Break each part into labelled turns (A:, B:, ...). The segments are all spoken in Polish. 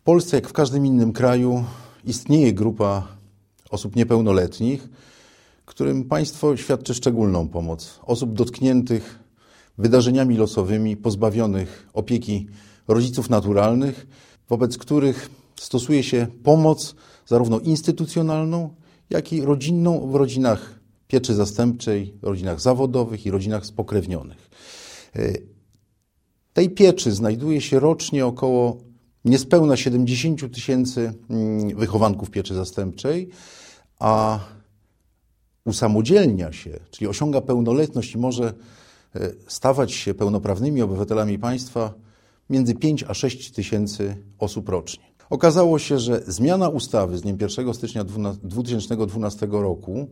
A: Polsce, jak w każdym innym kraju, istnieje grupa osób niepełnoletnich, którym państwo świadczy szczególną pomoc. Osób dotkniętych wydarzeniami losowymi, pozbawionych opieki rodziców naturalnych, wobec których stosuje się pomoc zarówno instytucjonalną, jak i rodzinną w rodzinach pieczy zastępczej, rodzinach zawodowych i rodzinach spokrewnionych. Tej pieczy znajduje się rocznie około niespełna 70 000 wychowanków pieczy zastępczej, a usamodzielnia się, czyli osiąga pełnoletność i może stawać się pełnoprawnymi obywatelami państwa między 5 a 6 tysięcy osób rocznie. Okazało się, że zmiana ustawy z dniem 1 stycznia 2012 roku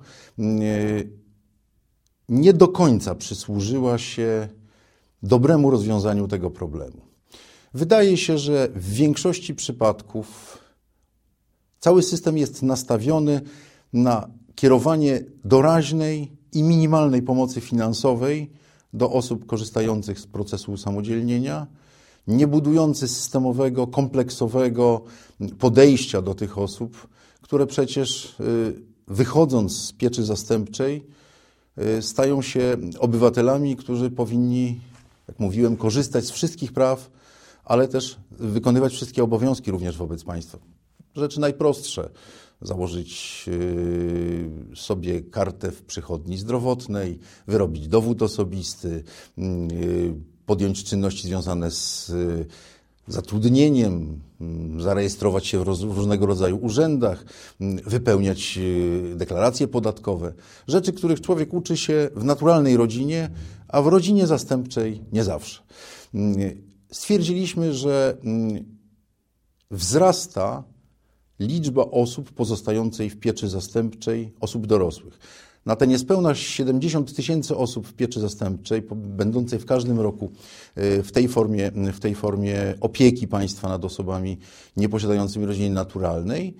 A: nie do końca przysłużyła się dobremu rozwiązaniu tego problemu. Wydaje się, że w większości przypadków cały system jest nastawiony na kierowanie doraźnej i minimalnej pomocy finansowej do osób korzystających z procesu usamodzielnienia, nie budujący systemowego, kompleksowego podejścia do tych osób, które przecież wychodząc z pieczy zastępczej stają się obywatelami, którzy powinni, jak mówiłem, korzystać z wszystkich praw, ale też wykonywać wszystkie obowiązki również wobec państwa. Rzeczy najprostsze. Założyć sobie kartę w przychodni zdrowotnej, wyrobić dowód osobisty, podjąć czynności związane z zatrudnieniem, zarejestrować się w różnego rodzaju urzędach, wypełniać deklaracje podatkowe. Rzeczy, których człowiek uczy się w naturalnej rodzinie, a w rodzinie zastępczej nie zawsze. Stwierdziliśmy, że wzrasta liczba osób pozostającej w pieczy zastępczej, osób dorosłych. Na te niespełna 70 000 osób w pieczy zastępczej, będącej w każdym roku w tej formie opieki państwa nad osobami nieposiadającymi rodziny naturalnej,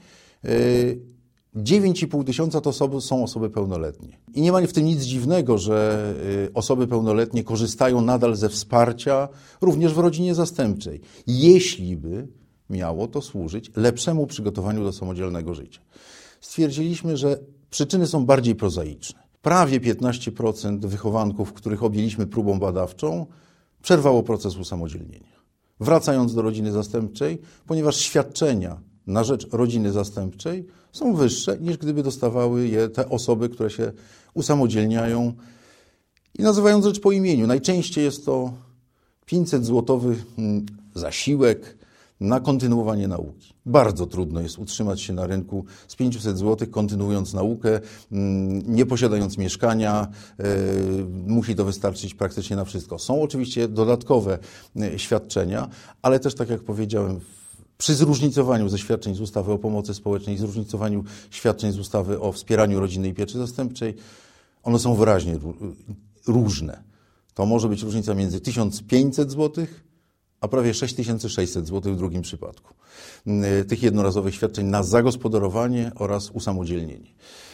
A: 9,5 tysiąca to są osoby pełnoletnie. I nie ma w tym nic dziwnego, że osoby pełnoletnie korzystają nadal ze wsparcia również w rodzinie zastępczej, jeśli by miało to służyć lepszemu przygotowaniu do samodzielnego życia. Stwierdziliśmy, że przyczyny są bardziej prozaiczne. Prawie 15% wychowanków, których objęliśmy próbą badawczą, przerwało proces usamodzielnienia. Wracając do rodziny zastępczej, ponieważ świadczenia na rzecz rodziny zastępczej są wyższe, niż gdyby dostawały je te osoby, które się usamodzielniają. I nazywając rzecz po imieniu, najczęściej jest to 500-złotowy zasiłek na kontynuowanie nauki. Bardzo trudno jest utrzymać się na rynku z 500 zł, kontynuując naukę, nie posiadając mieszkania. Musi to wystarczyć praktycznie na wszystko. Są oczywiście dodatkowe świadczenia, ale też, tak jak powiedziałem, przy zróżnicowaniu ze świadczeń z ustawy o pomocy społecznej, zróżnicowaniu świadczeń z ustawy o wspieraniu rodzinnej pieczy zastępczej, one są wyraźnie różne. To może być różnica między 1500 zł a prawie 6600 zł w drugim przypadku. Tych jednorazowych świadczeń na zagospodarowanie oraz usamodzielnienie.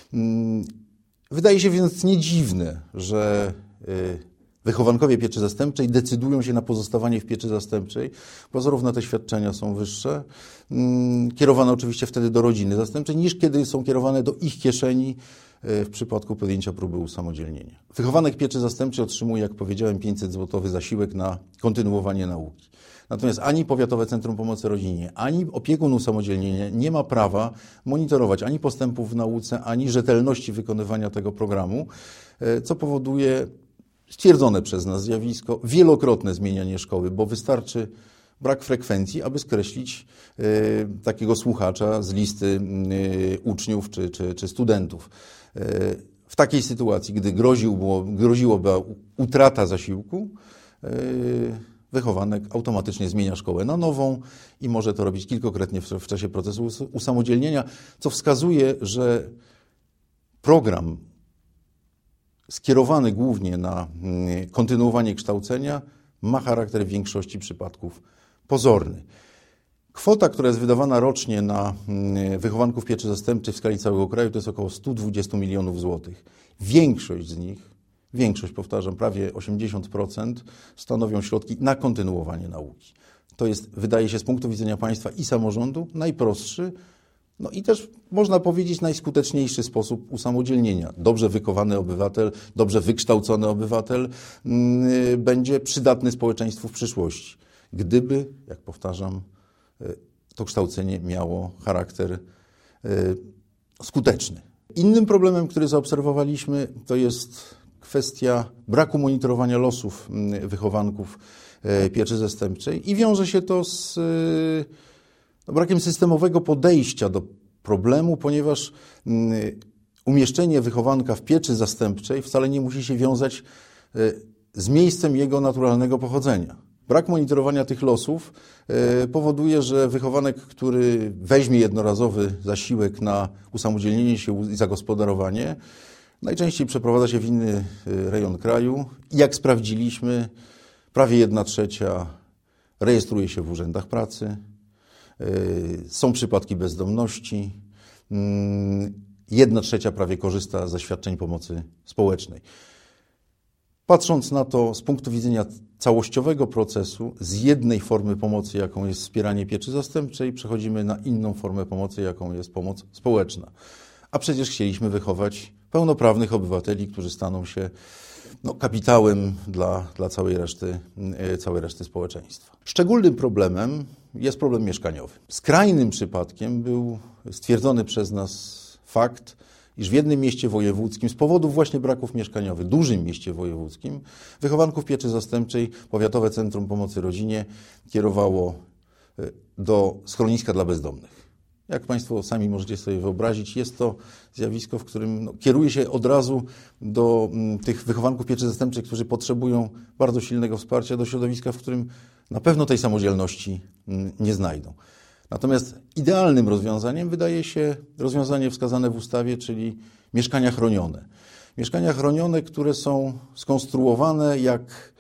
A: Wydaje się więc nie dziwne, że wychowankowie pieczy zastępczej decydują się na pozostawanie w pieczy zastępczej, bo zarówno te świadczenia są wyższe, kierowane oczywiście wtedy do rodziny zastępczej, niż kiedy są kierowane do ich kieszeni w przypadku podjęcia próby usamodzielnienia. Wychowanek pieczy zastępczej otrzymuje, jak powiedziałem, 500 zł zasiłek na kontynuowanie nauki. Natomiast ani Powiatowe Centrum Pomocy Rodzinie, ani opiekun usamodzielnienia nie ma prawa monitorować ani postępów w nauce, ani rzetelności wykonywania tego programu, co powoduje stwierdzone przez nas zjawisko wielokrotne zmienianie szkoły, bo wystarczy brak frekwencji, aby skreślić takiego słuchacza z listy uczniów czy studentów. W takiej sytuacji, gdy groziłoby utrata zasiłku, wychowanek automatycznie zmienia szkołę na nową i może to robić kilkakrotnie w czasie procesu usamodzielnienia, co wskazuje, że program skierowany głównie na kontynuowanie kształcenia ma charakter w większości przypadków pozorny. Kwota, która jest wydawana rocznie na wychowanków pieczy zastępczej w skali całego kraju, to jest około 120 milionów złotych. Większość z nich, powtarzam, prawie 80% stanowią środki na kontynuowanie nauki. To jest, wydaje się, z punktu widzenia państwa i samorządu najprostszy, no i też można powiedzieć najskuteczniejszy sposób usamodzielnienia. Dobrze wychowany obywatel, dobrze wykształcony obywatel będzie przydatny społeczeństwu w przyszłości. Gdyby, jak powtarzam, to kształcenie miało charakter skuteczny. Innym problemem, który zaobserwowaliśmy, to jest kwestia braku monitorowania losów wychowanków pieczy zastępczej i wiąże się to z brakiem systemowego podejścia do problemu, ponieważ umieszczenie wychowanka w pieczy zastępczej wcale nie musi się wiązać z miejscem jego naturalnego pochodzenia. Brak monitorowania tych losów powoduje, że wychowanek, który weźmie jednorazowy zasiłek na usamodzielnienie się i zagospodarowanie, najczęściej przeprowadza się w inny rejon kraju i jak sprawdziliśmy, prawie 1/3 rejestruje się w urzędach pracy, są przypadki bezdomności, 1/3 prawie korzysta ze świadczeń pomocy społecznej. Patrząc na to z punktu widzenia całościowego procesu, z jednej formy pomocy, jaką jest wspieranie pieczy zastępczej, przechodzimy na inną formę pomocy, jaką jest pomoc społeczna. A przecież chcieliśmy wychować pełnoprawnych obywateli, którzy staną się kapitałem dla całej reszty społeczeństwa. Szczególnym problemem jest problem mieszkaniowy. Skrajnym przypadkiem był stwierdzony przez nas fakt, iż w jednym mieście wojewódzkim z powodów właśnie braków mieszkaniowych, dużym mieście wojewódzkim, wychowanków pieczy zastępczej Powiatowe Centrum Pomocy Rodzinie kierowało do schroniska dla bezdomnych. Jak Państwo sami możecie sobie wyobrazić, jest to zjawisko, w którym kieruje się od razu do tych wychowanków pieczy zastępczej, którzy potrzebują bardzo silnego wsparcia, do środowiska, w którym na pewno tej samodzielności nie znajdą. Natomiast idealnym rozwiązaniem wydaje się rozwiązanie wskazane w ustawie, czyli mieszkania chronione. Mieszkania chronione, które są skonstruowane jak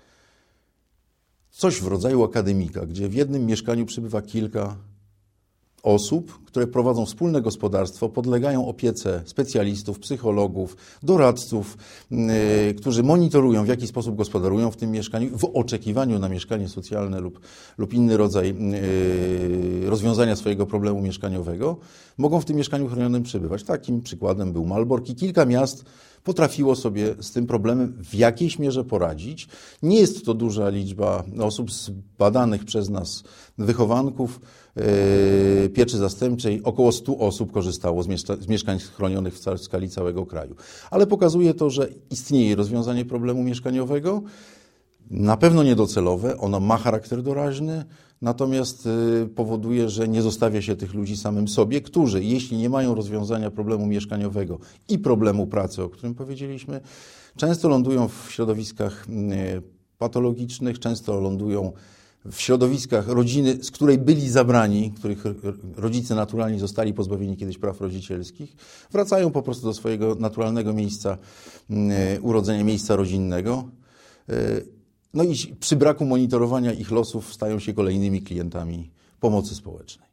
A: coś w rodzaju akademika, gdzie w jednym mieszkaniu przybywa kilka osób, które prowadzą wspólne gospodarstwo, podlegają opiece specjalistów, psychologów, doradców, którzy monitorują, w jaki sposób gospodarują w tym mieszkaniu, w oczekiwaniu na mieszkanie socjalne lub inny rodzaj rozwiązania swojego problemu mieszkaniowego, mogą w tym mieszkaniu chronionym przebywać. Takim przykładem był Malbork i kilka miast potrafiło sobie z tym problemem w jakiejś mierze poradzić. Nie jest to duża liczba osób zbadanych przez nas wychowanków pieczy zastępczej. Około 100 osób korzystało z mieszkań chronionych w skali całego kraju. Ale pokazuje to, że istnieje rozwiązanie problemu mieszkaniowego, na pewno niedocelowe, ono ma charakter doraźny, natomiast powoduje, że nie zostawia się tych ludzi samym sobie, którzy, jeśli nie mają rozwiązania problemu mieszkaniowego i problemu pracy, o którym powiedzieliśmy, często lądują w środowiskach patologicznych, często lądują w środowiskach rodziny, z której byli zabrani, których rodzice naturalnie zostali pozbawieni kiedyś praw rodzicielskich, wracają po prostu do swojego naturalnego miejsca urodzenia, miejsca rodzinnego. No i przy braku monitorowania ich losów stają się kolejnymi klientami pomocy społecznej.